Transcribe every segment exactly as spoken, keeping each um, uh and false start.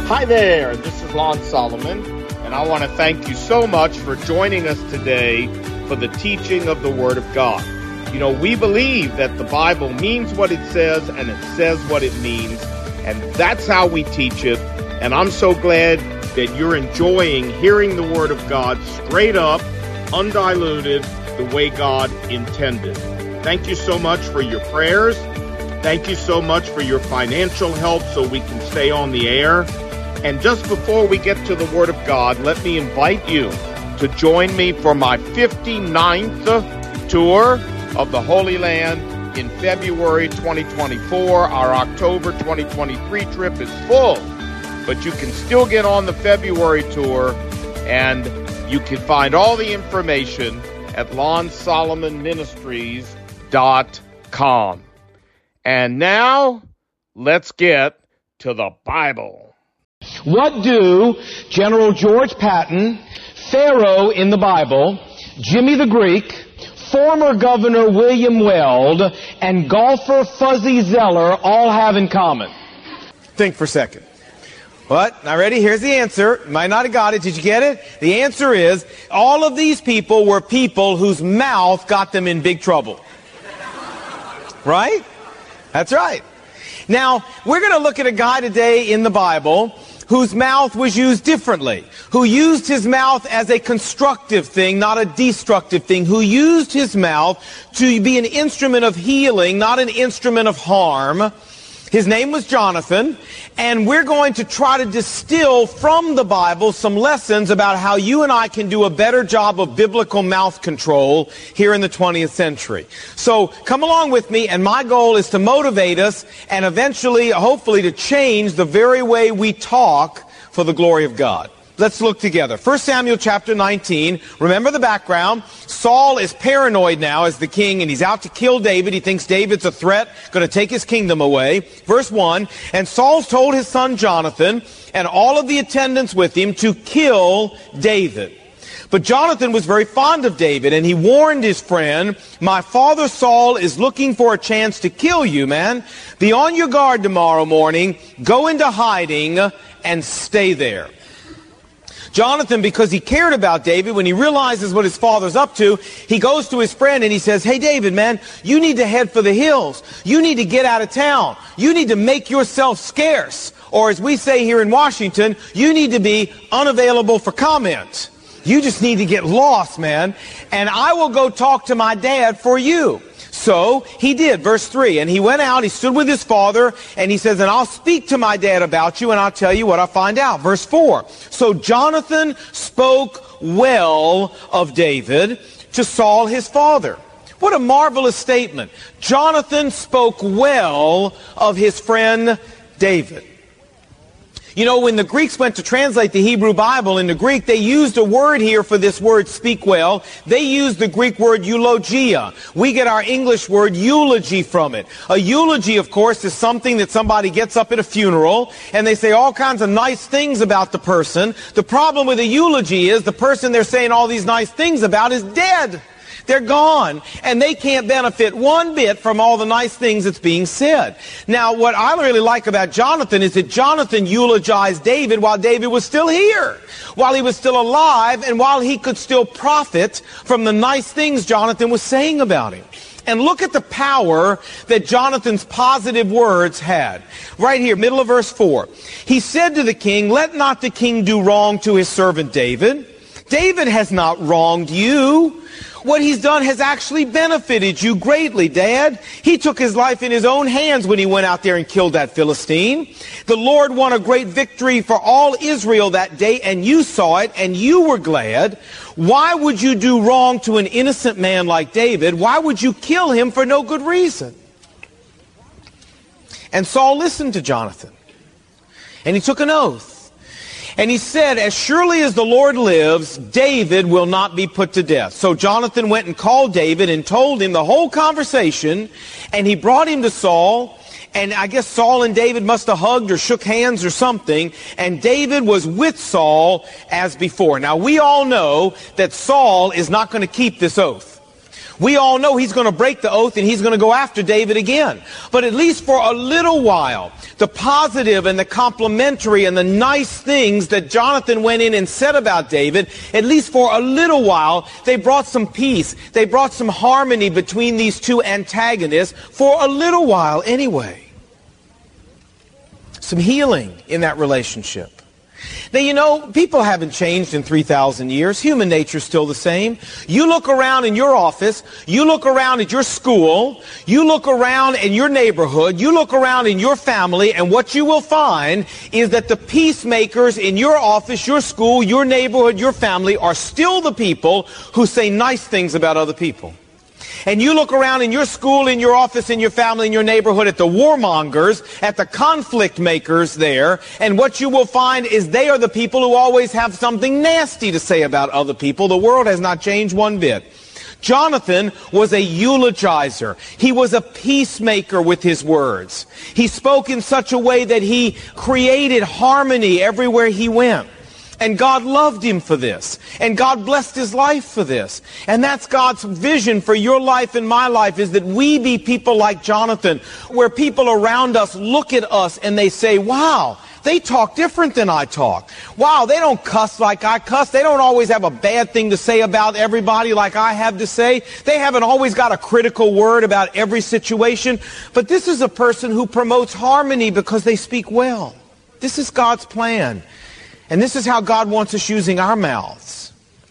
Hi there, this is Lon Solomon, and I want to thank you so much for joining us today for the teaching of the Word of God. You know, we believe that the Bible means what it says, and it says what it means, and that's how we teach it, and I'm so glad that you're enjoying hearing the Word of God straight up, undiluted, the way God intended. Thank you so much for your prayers. Thank you so much for your financial help so we can stay on the air. And just before we get to the Word of God, let me invite you to join me for my fifty-ninth tour of the Holy Land in February twenty twenty-four. Our October twenty twenty-three trip is full, but you can still get on the February tour, and you can find all the information at lon solomon ministries dot com. And now, let's get to the Bible. What do General George Patton, Pharaoh in the Bible, Jimmy the Greek, former Governor William Weld, and golfer Fuzzy Zeller all have in common? Think for a second. What? Now ready? Here's the answer. Might not have got it. Did you get it? The answer is, all of these people were people whose mouth got them in big trouble. Right? That's right. Now, we're going to look at a guy today in the Bible whose mouth was used differently, who used his mouth as a constructive thing, not a destructive thing, who used his mouth to be an instrument of healing, not an instrument of harm. His name was Jonathan, and we're going to try to distill from the Bible some lessons about how you and I can do a better job of biblical mouth control here in the twentieth century. So come along with me, and my goal is to motivate us and eventually, hopefully, to change the very way we talk for the glory of God. Let's look together. First Samuel chapter nineteen. Remember the background. Saul is paranoid now as the king, and he's out to kill David. He thinks David's a threat, going to take his kingdom away. Verse one, and Saul told his son Jonathan and all of the attendants with him to kill David. But Jonathan was very fond of David, and he warned his friend, my father Saul is looking for a chance to kill you, man. Be on your guard tomorrow morning. Go into hiding and stay there. Jonathan, because he cared about David, when he realizes what his father's up to, he goes to his friend and he says, hey, David, man, you need to head for the hills. You need to get out of town. You need to make yourself scarce. Or as we say here in Washington, you need to be unavailable for comment. You just need to get lost, man. And I will go talk to my dad for you. So he did, verse three, and he went out, he stood with his father, and he says, and I'll speak to my dad about you, and I'll tell you what I find out. Verse four, so Jonathan spoke well of David to Saul his father. What a marvelous statement. Jonathan spoke well of his friend David. You know, when the Greeks went to translate the Hebrew Bible into Greek, they used a word here for this word, speak well. They used the Greek word eulogia. We get our English word eulogy from it. A eulogy, of course, is something that somebody gets up at a funeral, and they say all kinds of nice things about the person. The problem with a eulogy is the person they're saying all these nice things about is dead. They're gone, and they can't benefit one bit from all the nice things that's being said. Now, what I really like about Jonathan is that Jonathan eulogized David while David was still here, while he was still alive, and while he could still profit from the nice things Jonathan was saying about him. And look at the power that Jonathan's positive words had. Right here, middle of verse four. He said to the king, let not the king do wrong to his servant David. David has not wronged you. What he's done has actually benefited you greatly, Dad. He took his life in his own hands when he went out there and killed that Philistine. The Lord won a great victory for all Israel that day, and you saw it, and you were glad. Why would you do wrong to an innocent man like David? Why would you kill him for no good reason? And Saul listened to Jonathan, and he took an oath. And he said, as surely as the Lord lives, David will not be put to death. So Jonathan went and called David and told him the whole conversation, and he brought him to Saul, and I guess Saul and David must have hugged or shook hands or something, and David was with Saul as before. Now, we all know that Saul is not going to keep this oath. We all know he's going to break the oath and he's going to go after David again. But at least for a little while, the positive and the complimentary and the nice things that Jonathan went in and said about David, at least for a little while, they brought some peace. They brought some harmony between these two antagonists for a little while anyway. Some healing in that relationship. Now, you know, people haven't changed in three thousand years. Human nature's still the same. You look around in your office, you look around at your school, you look around in your neighborhood, you look around in your family, and what you will find is that the peacemakers in your office, your school, your neighborhood, your family are still the people who say nice things about other people. And you look around in your school, in your office, in your family, in your neighborhood at the warmongers, at the conflict makers there, and what you will find is they are the people who always have something nasty to say about other people. The world has not changed one bit. Jonathan was a eulogizer. He was a peacemaker with his words. He spoke in such a way that he created harmony everywhere he went. And God loved him for this. And God blessed his life for this. And that's God's vision for your life and my life, is that we be people like Jonathan, where people around us look at us and they say, wow, they talk different than I talk. Wow, they don't cuss like I cuss. They don't always have a bad thing to say about everybody like I have to say. They haven't always got a critical word about every situation. But this is a person who promotes harmony because they speak well. This is God's plan. And this is how God wants us using our mouths.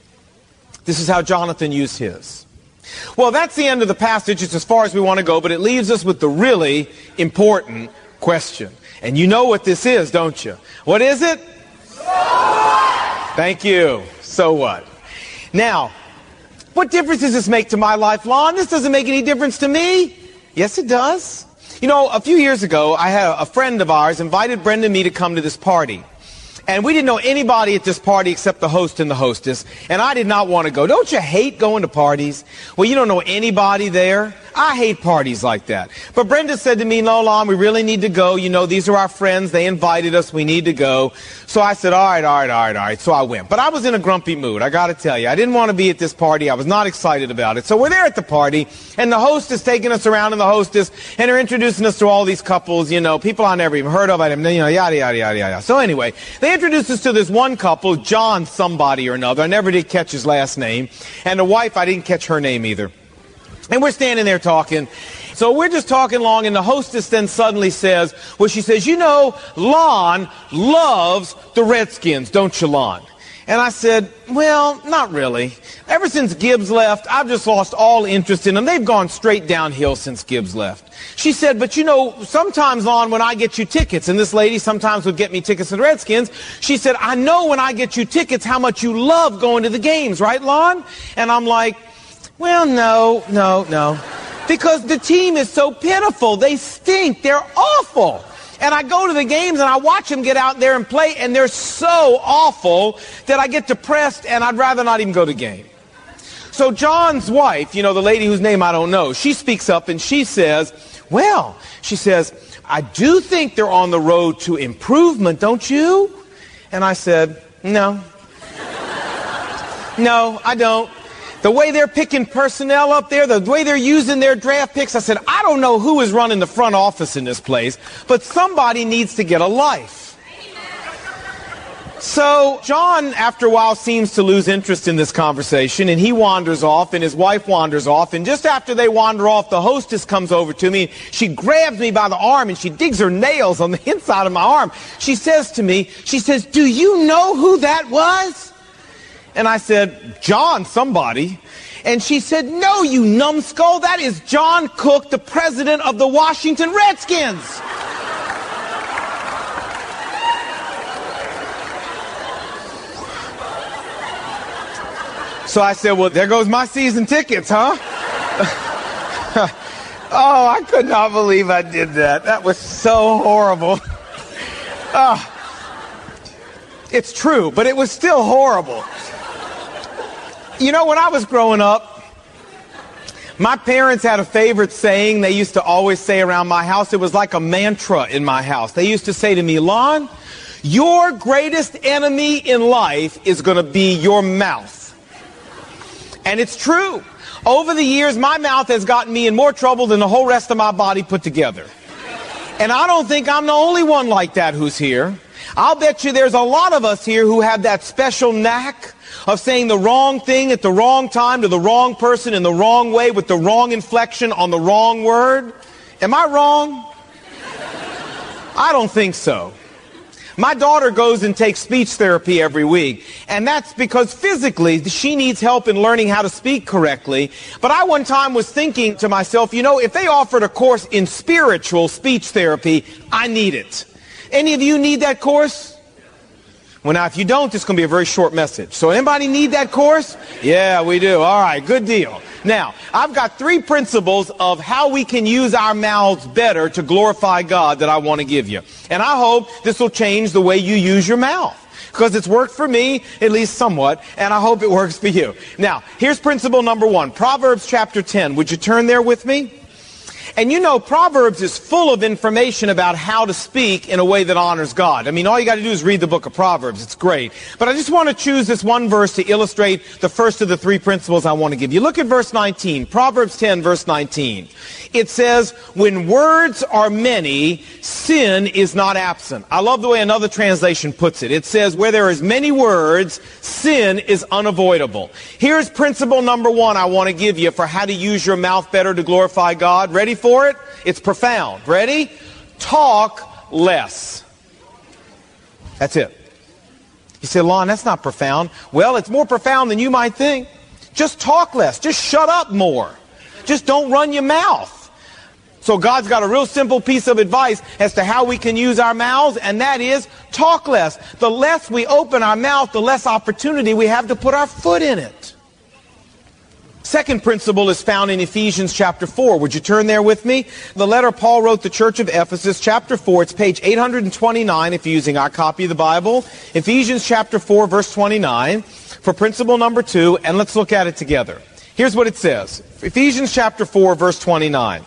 This is how Jonathan used his. Well, that's the end of the passage. It's as far as we want to go, but it leaves us with the really important question. And you know what this is, don't you? What is it? So what? Thank you. So what? Now, what difference does this make to my life, Lon? This doesn't make any difference to me. Yes, it does. You know, a few years ago, I had a friend of ours invited Brenda and me to come to this party. And we didn't know anybody at this party except the host and the hostess. And I did not want to go. Don't you hate going to parties? Well, you don't know anybody there. I hate parties like that. But Brenda said to me, no, Lon, we really need to go. You know, these are our friends. They invited us. We need to go. So I said, all right, all right, all right, all right. So I went. But I was in a grumpy mood. I got to tell you, I didn't want to be at this party. I was not excited about it. So we're there at the party, and the host is taking us around, and the hostess, and they're introducing us to all these couples, you know, people I never even heard of. I didn't, you know, yada, yada, yada, yada. So anyway, they introduced us to this one couple, John somebody or another. I never did catch his last name. And the wife, I didn't catch her name either. And we're standing there talking. So we're just talking long, and the hostess then suddenly says, well, she says, you know, Lon loves the Redskins, don't you, Lon? And I said, well, not really. Ever since Gibbs left, I've just lost all interest in them. They've gone straight downhill since Gibbs left. She said, but you know, sometimes, Lon, when I get you tickets, and this lady sometimes would get me tickets to the Redskins, she said, I know when I get you tickets how much you love going to the games, right, Lon? And I'm like, well, no, no, no. Because the team is so pitiful. They stink. They're awful. And I go to the games and I watch them get out there and play, and they're so awful that I get depressed and I'd rather not even go to the game. So John's wife, you know, the lady whose name I don't know, she speaks up and she says, well, she says, I do think they're on the road to improvement, don't you? And I said, no. No, I don't. The way they're picking personnel up there, the way they're using their draft picks, I said, I don't know who is running the front office in this place, but somebody needs to get a life. So John, after a while, seems to lose interest in this conversation, and he wanders off, and his wife wanders off, and just after they wander off, the hostess comes over to me. She grabs me by the arm, and she digs her nails on the inside of my arm. She says to me, she says, do you know who that was? And I said, John somebody. And she said, no, you numbskull, that is John Cook, the president of the Washington Redskins. So I said, well, there goes my season tickets, huh? Oh, I could not believe I did that. That was so horrible. Oh, it's true, but it was still horrible. You know, when I was growing up, my parents had a favorite saying they used to always say around my house. It was like a mantra in my house. They used to say to me, Lon, your greatest enemy in life is going to be your mouth. And it's true. Over the years, my mouth has gotten me in more trouble than the whole rest of my body put together. And I don't think I'm the only one like that who's here. I'll bet you there's a lot of us here who have that special knack of saying the wrong thing at the wrong time to the wrong person in the wrong way with the wrong inflection on the wrong word. Am I wrong? I don't think so. My daughter goes and takes speech therapy every week, and that's because physically she needs help in learning how to speak correctly. But I one time was thinking to myself, you know, if they offered a course in spiritual speech therapy, I need it. Any of you need that course? Well, now, if you don't, it's going to be a very short message. So anybody need that course? Yeah, we do. All right, good deal. Now, I've got three principles of how we can use our mouths better to glorify God that I want to give you. And I hope this will change the way you use your mouth, because it's worked for me, at least somewhat, and I hope it works for you. Now, here's principle number one, Proverbs chapter ten. Would you turn there with me? And you know, Proverbs is full of information about how to speak in a way that honors God. I mean, all you got to do is read the book of Proverbs. It's great. But I just want to choose this one verse to illustrate the first of the three principles I want to give you. Look at verse nineteen. Proverbs ten, verse nineteen. It says, when words are many, sin is not absent. I love the way another translation puts it. It says, where there is many words, sin is unavoidable. Here's principle number one I want to give you for how to use your mouth better to glorify God. Ready for it? It's profound. Ready? Talk less. That's it. You say, Lon, that's not profound. Well, it's more profound than you might think. Just talk less. Just shut up more. Just don't run your mouth. So God's got a real simple piece of advice as to how we can use our mouths, and that is talk less. The less we open our mouth, the less opportunity we have to put our foot in it. Second principle is found in Ephesians chapter four. Would you turn there with me? The letter Paul wrote the church of Ephesus, chapter four. It's page eight hundred twenty-nine if you're using our copy of the Bible. Ephesians chapter four, verse twenty-nine, for principle number two, and let's look at it together. Here's what it says. Ephesians chapter four, verse twenty-nine.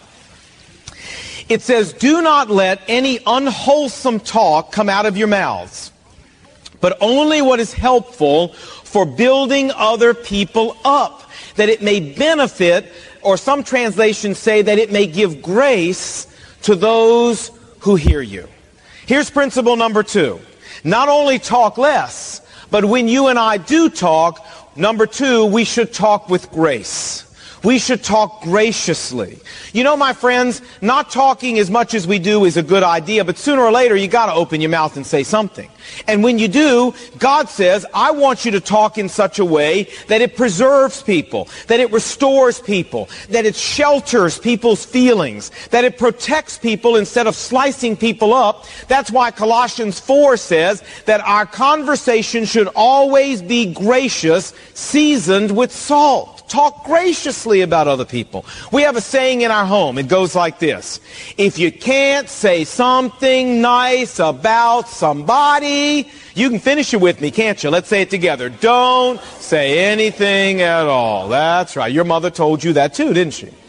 It says, do not let any unwholesome talk come out of your mouths, but only what is helpful for building other people up, that it may benefit, or some translations say that it may give grace to those who hear you. Here's principle number two. Not only talk less, but when you and I do talk, number two, we should talk with grace. We should talk graciously. You know, my friends, not talking as much as we do is a good idea, but sooner or later you got to open your mouth and say something. And when you do, God says, I want you to talk in such a way that it preserves people, that it restores people, that it shelters people's feelings, that it protects people instead of slicing people up. That's why Colossians four says that our conversation should always be gracious, seasoned with salt. Talk graciously about other people. We have a saying in our home. It goes like this. If you can't say something nice about somebody, you can finish it with me, can't you? Let's say it together. Don't say anything at all. That's right. Your mother told you that too, didn't she?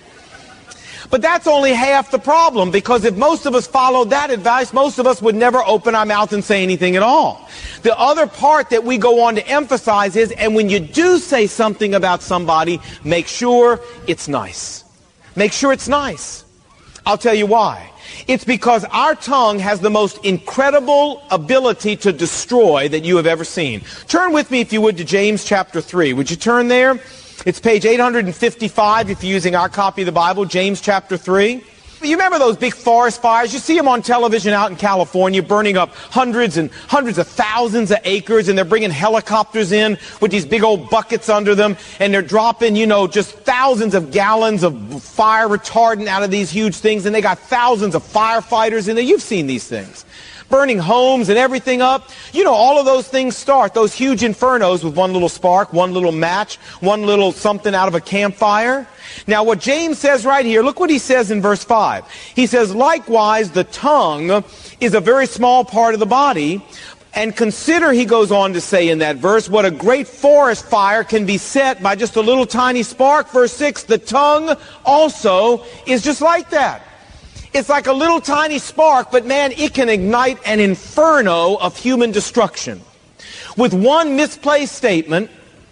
But that's only half the problem, because if most of us followed that advice, most of us would never open our mouth and say anything at all. The other part that we go on to emphasize is, and when you do say something about somebody, make sure it's nice. Make sure it's nice. I'll tell you why. It's because our tongue has the most incredible ability to destroy that you have ever seen. Turn with me, if you would, to James chapter three. Would you turn there? It's page eight hundred fifty-five if you're using our copy of the Bible, James chapter three. You remember those big forest fires? You see them on television out in California, burning up hundreds and hundreds of thousands of acres, and they're bringing helicopters in with these big old buckets under them, and they're dropping, you know, just thousands of gallons of fire retardant out of these huge things, and they got thousands of firefighters in there. You've seen these things. Burning homes and everything up. You know, all of those things start, those huge infernos, with one little spark, one little match, one little something out of a campfire. Now, what James says right here, look what he says in verse five. He says, likewise, the tongue is a very small part of the body. And consider, he goes on to say in that verse, what a great forest fire can be set by just a little tiny spark. Verse six, the tongue also is just like that. It's like a little tiny spark, but man, it can ignite an inferno of human destruction. With one misplaced statement,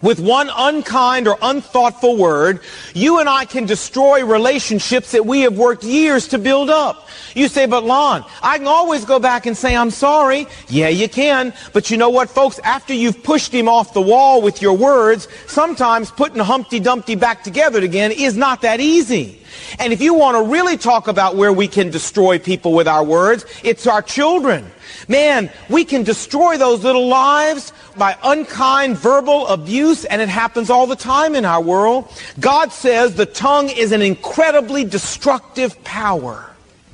With one unkind or unthoughtful word, you and I can destroy relationships that we have worked years to build up. You say, but Lon, I can always go back and say, I'm sorry. Yeah, you can. But you know what, folks? After you've pushed him off the wall with your words, sometimes putting Humpty Dumpty back together again is not that easy. And if you want to really talk about where we can destroy people with our words, it's our children. Man, we can destroy those little lives by unkind verbal abuse, and it happens all the time in our world. God says the tongue is an incredibly destructive power.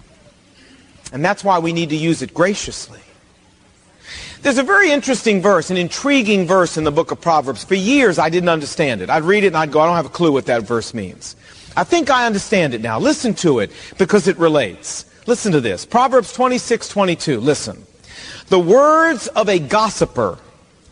And that's why we need to use it graciously. There's a very interesting verse, an intriguing verse in the book of Proverbs. For years I didn't understand it. I'd read it and I'd go, I don't have a clue what that verse means. I think I understand it now. Listen to it because it relates. Listen to this. Proverbs twenty-six twenty-two. Listen. The words of a gossiper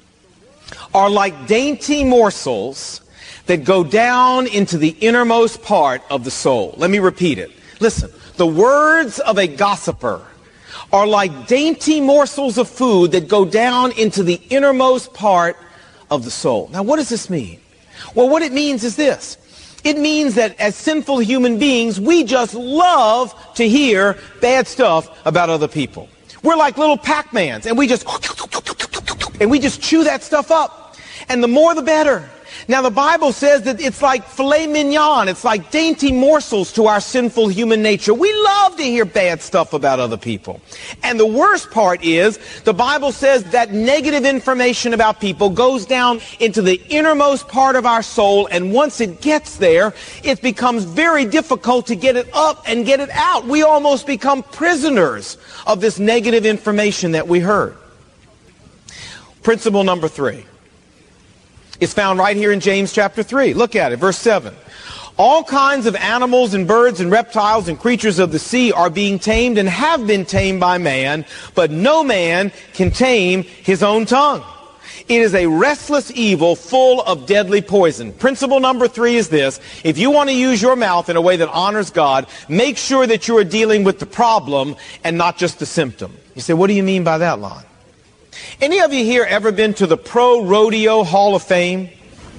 are like dainty morsels that go down into the innermost part of the soul. Let me repeat it. Listen. The words of a gossiper are like dainty morsels of food that go down into the innermost part of the soul. Now, what does this mean? Well, what it means is this. It means that as sinful human beings, we just love to hear bad stuff about other people. We're like little Pac-Mans, and we just and we just chew that stuff up. And the more the better. Now, the Bible says that it's like filet mignon. It's like dainty morsels to our sinful human nature. We love to hear bad stuff about other people. And the worst part is, the Bible says that negative information about people goes down into the innermost part of our soul, and once it gets there, it becomes very difficult to get it up and get it out. We almost become prisoners of this negative information that we heard. Principle number three. It's found right here in James chapter three. Look at it, verse seven. All kinds of animals and birds and reptiles and creatures of the sea are being tamed and have been tamed by man, but no man can tame his own tongue. It is a restless evil full of deadly poison. Principle number three is this. If you want to use your mouth in a way that honors God, make sure that you are dealing with the problem and not just the symptom. You say, what do you mean by that, Lon? Any of you here ever been to the Pro Rodeo Hall of Fame?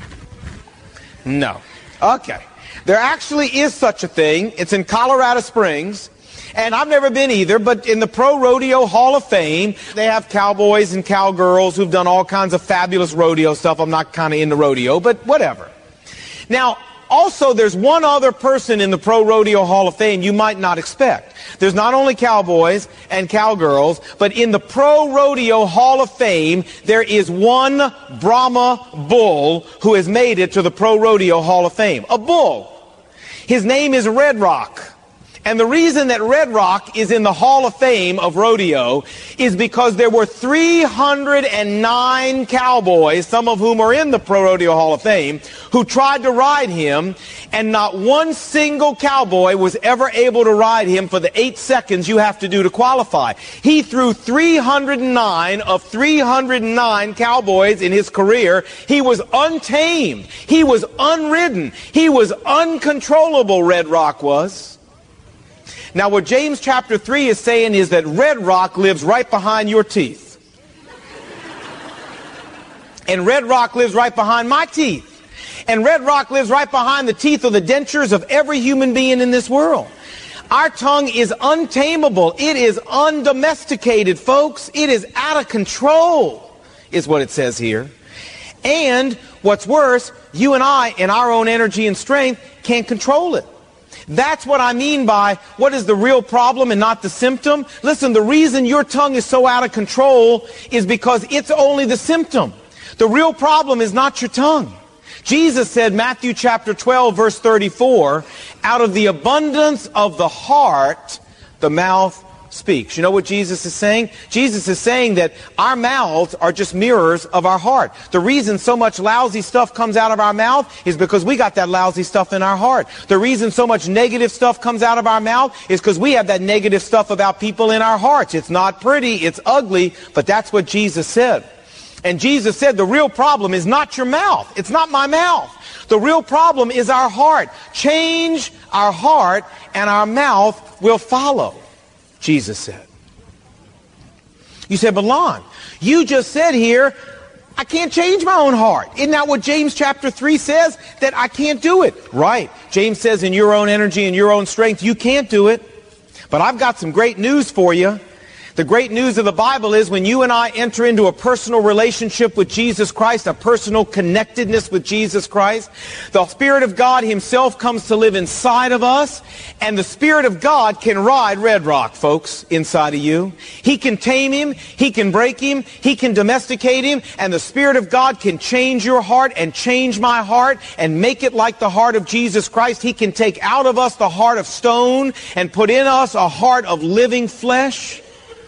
No. Okay. There actually is such a thing. It's in Colorado Springs. And I've never been either, but in the Pro Rodeo Hall of Fame, they have cowboys and cowgirls who've done all kinds of fabulous rodeo stuff. I'm not kind of into rodeo, but whatever. Now, also, there's one other person in the Pro Rodeo Hall of Fame you might not expect. There's not only cowboys and cowgirls, but in the Pro Rodeo Hall of Fame, there is one Brahma bull who has made it to the Pro Rodeo Hall of Fame. A bull. His name is Red Rock. And the reason that Red Rock is in the Hall of Fame of rodeo is because there were three hundred nine cowboys, some of whom are in the Pro Rodeo Hall of Fame, who tried to ride him, and not one single cowboy was ever able to ride him for the eight seconds you have to do to qualify. He threw three hundred nine of three hundred nine cowboys in his career. He was untamed. He was unridden. He was uncontrollable, Red Rock was. Now, what James chapter three is saying is that Red Rock lives right behind your teeth. And Red Rock lives right behind my teeth. And Red Rock lives right behind the teeth of the dentures of every human being in this world. Our tongue is untamable. It is undomesticated, folks. It is out of control, is what it says here. And what's worse, you and I, in our own energy and strength, can't control it. That's what I mean by what is the real problem and not the symptom. Listen, the reason your tongue is so out of control is because it's only the symptom. The real problem is not your tongue. Jesus said, Matthew chapter twelve, verse thirty-four, out of the abundance of the heart, the mouth speaks. You know what Jesus is saying? Jesus is saying that our mouths are just mirrors of our heart. The reason so much lousy stuff comes out of our mouth is because we got that lousy stuff in our heart. The reason so much negative stuff comes out of our mouth is because we have that negative stuff about people in our hearts. It's not pretty, it's ugly, but that's what Jesus said. And Jesus said the real problem is not your mouth. It's not my mouth. The real problem is our heart. Change our heart and our mouth will follow, Jesus said. You said, but Lon, you just said here, I can't change my own heart. Isn't that what James chapter three says? That I can't do it. Right. James says in your own energy and your own strength, you can't do it. But I've got some great news for you. The great news of the Bible is when you and I enter into a personal relationship with Jesus Christ, a personal connectedness with Jesus Christ, the Spirit of God Himself comes to live inside of us, and the Spirit of God can ride Red Rock, folks, inside of you. He can tame him, He can break him, He can domesticate him, and the Spirit of God can change your heart and change my heart and make it like the heart of Jesus Christ. He can take out of us the heart of stone and put in us a heart of living flesh.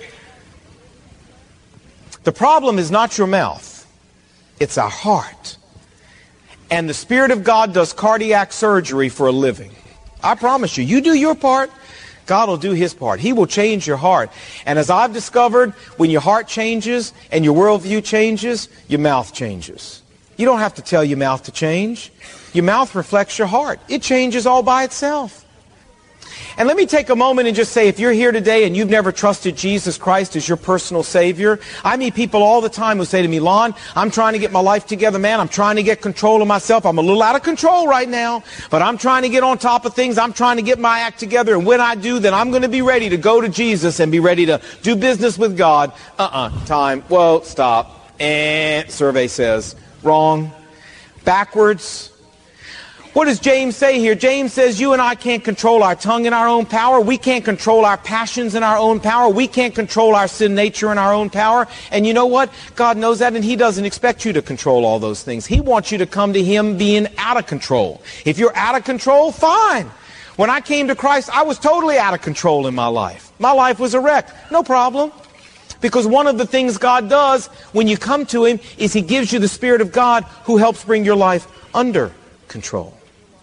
The problem is not your mouth. It's our heart. And the Spirit of God does cardiac surgery for a living. I promise you, you do your part, God will do His part. He will change your heart. And as I've discovered, when your heart changes and your worldview changes, your mouth changes. You don't have to tell your mouth to change. Your mouth reflects your heart. It changes all by itself. And let me take a moment and just say, if you're here today and you've never trusted Jesus Christ as your personal Savior, I meet people all the time who say to me, Lon, I'm trying to get my life together, man. I'm trying to get control of myself. I'm a little out of control right now, but I'm trying to get on top of things. I'm trying to get my act together. And when I do, then I'm going to be ready to go to Jesus and be ready to do business with God. Uh-uh. Time. Whoa, stop. And survey says, wrong. Backwards. What does James say here? James says you and I can't control our tongue in our own power. We can't control our passions in our own power. We can't control our sin nature in our own power. And you know what? God knows that, and He doesn't expect you to control all those things. He wants you to come to Him being out of control. If you're out of control, fine. When I came to Christ, I was totally out of control in my life. My life was a wreck. No problem. Because one of the things God does when you come to Him is He gives you the Spirit of God who helps bring your life under control.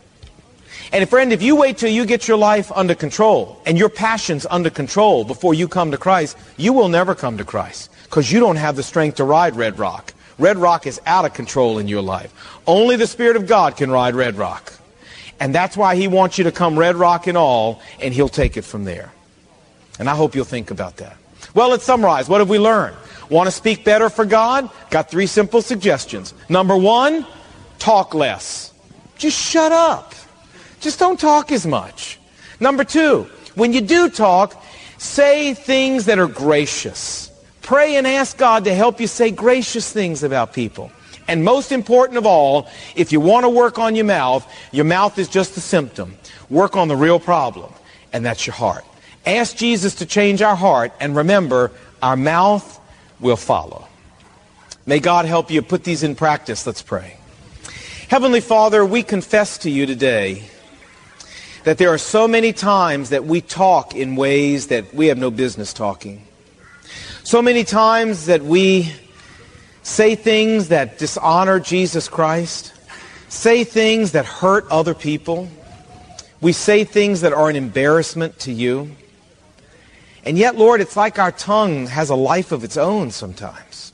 And friend, if you wait till you get your life under control and your passions under control before you come to Christ, you will never come to Christ because you don't have the strength to ride Red Rock. Red Rock is out of control in your life. Only the Spirit of God can ride Red Rock. And that's why He wants you to come Red Rock and all, and He'll take it from there. And I hope you'll think about that. Well, let's summarize. What have we learned? Want to speak better for God? Got three simple suggestions. Number one, talk less. Just shut up. Just don't talk as much. Number two, when you do talk, say things that are gracious. Pray and ask God to help you say gracious things about people. And most important of all, if you want to work on your mouth, your mouth is just a symptom. Work on the real problem, and that's your heart. Ask Jesus to change our heart, and remember, our mouth will follow. May God help you put these in practice. Let's pray. Heavenly Father, we confess to you today that there are so many times that we talk in ways that we have no business talking. So many times that we say things that dishonor Jesus Christ, say things that hurt other people. We say things that are an embarrassment to you. And yet, Lord, it's like our tongue has a life of its own sometimes.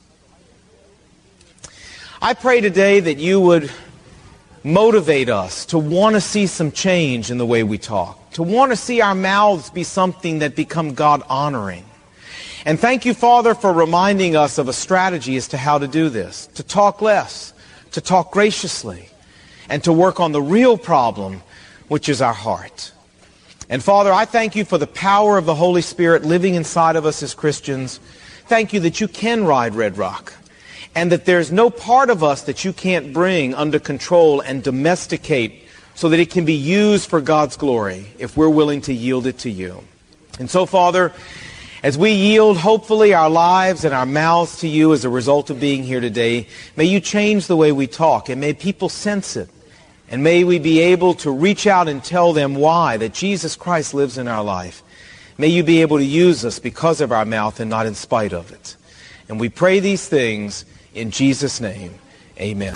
I pray today that you would motivate us to want to see some change in the way we talk, to want to see our mouths be something that become God-honoring. And thank you, Father, for reminding us of a strategy as to how to do this, to talk less, to talk graciously, and to work on the real problem, which is our heart. And Father, I thank you for the power of the Holy Spirit living inside of us as Christians. Thank you that you can ride Red Rock, and that there's no part of us that you can't bring under control and domesticate so that it can be used for God's glory if we're willing to yield it to you. And so, Father, as we yield, hopefully, our lives and our mouths to you as a result of being here today, may you change the way we talk, and may people sense it. And may we be able to reach out and tell them why, that Jesus Christ lives in our life. May you be able to use us because of our mouth and not in spite of it. And we pray these things in Jesus' name, amen.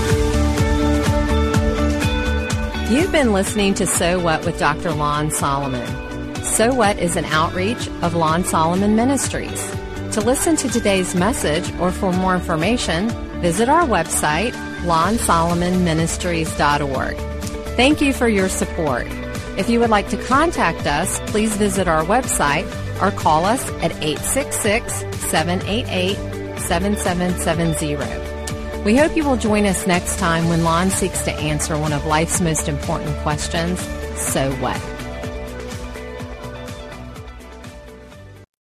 You've been listening to So What with Doctor Lon Solomon. So What is an outreach of Lon Solomon Ministries. To listen to today's message or for more information, visit our website, lon solomon ministries dot org. Thank you for your support. If you would like to contact us, please visit our website or call us at eight six six, seven eight eight, seven seven seven zero. We hope you will join us next time when Lon seeks to answer one of life's most important questions, so what?